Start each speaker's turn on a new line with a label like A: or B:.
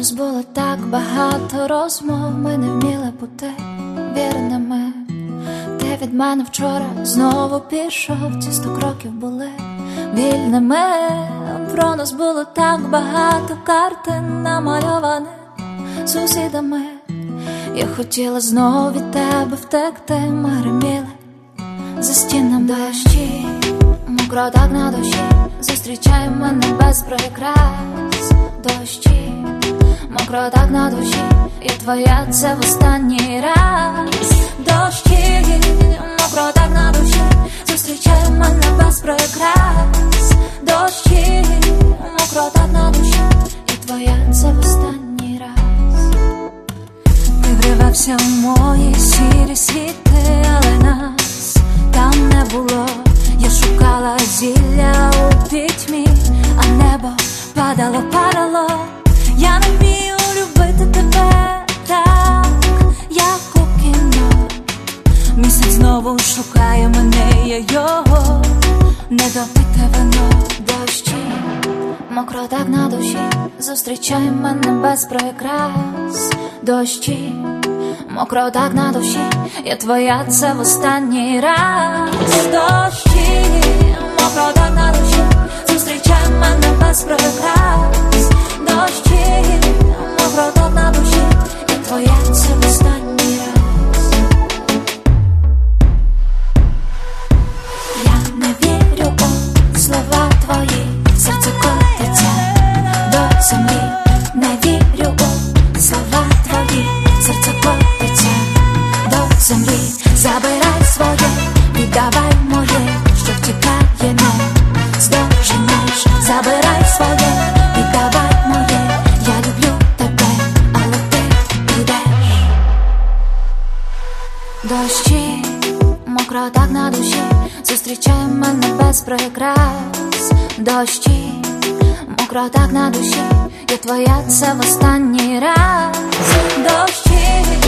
A: нас було так багато розмов, ми не вміли бути вірними. Ти від мене вчора знову пішов, ці 100 кроків були вільними. Про нас було так багато картин, намальованих сусідами. Я хотіла знову від тебе втекти, ми гриміли за стінами. Дощі, мокро так на душі, зустрічай мене без прикрас. Дощі, мокро так на душі, і твоя це в останній раз. Дощі, мокро так на душі, зустрічай мене без прикрас. Дощі, мокро так на душі, і твоя це в останній раз. Ти вривався в мої сірі світи, але нас там не було. Я шукала зілля у пітьмі, а небо падало. Я не вмію любити тебе так, як у кіно. Місяць знову шукає мене, я його не допите вино. Дощі, мокро так на душі, зустрічай мене без прикрас. Дощі, мокро так на душі, я твоя це в останній раз. Дощі, мокро так на душі, зустрічай мене без прикрас. Дощі, мокро так на душі, я твоя це в останній раз. Я не вірю у слова твої, серце котиться до землі. Не вірю у слова твої, серце котиться до землі. Забирай своє, віддавай моє, що втікає, не здоженеш. Забирай своє, віддавай моє, я люблю тебе, але ти підеш. Дощі, мокро так на душі, зустрічай мене без прикрас. Дощі, мокро так на душі, я твоя це в останній раз. Дощі,